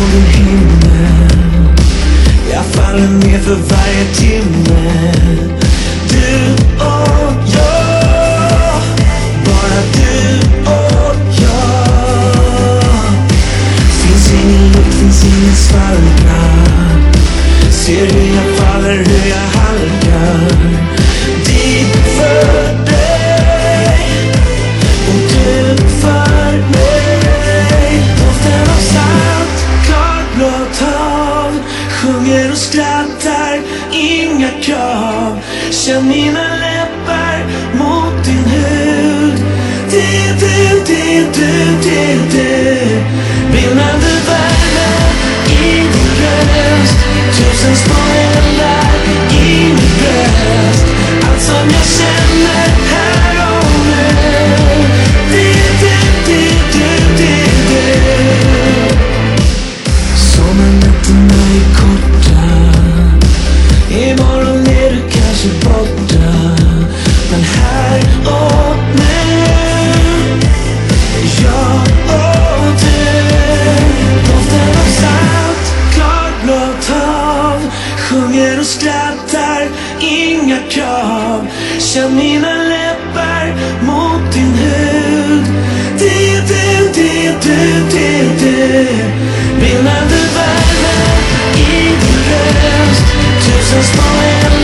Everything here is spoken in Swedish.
din himmel. Jag faller ner för varje timme. Du och jag, bara du och jag. Finns ingen lukt, finns ingen svalka. Ser hur jag faller, hur jag halkar dit för dig och du för mig. Doften av salt, klarblått hav. Sjunger och skrattar, inga krav. Känn mina läppar mot din hud. Det brinnande värme i din röst. Tusen små eldar i min bröst. Allt som jag känner här och nu. Sommarnätterna är korta. Imorgon är du kanske borta. Men här och nu, jag och du. Doften av salt, klarblått hav. Sjunger och skrattar, inga krav. Känn mina läppar mot din hud. Det brinnande värme i din röst. Tusen små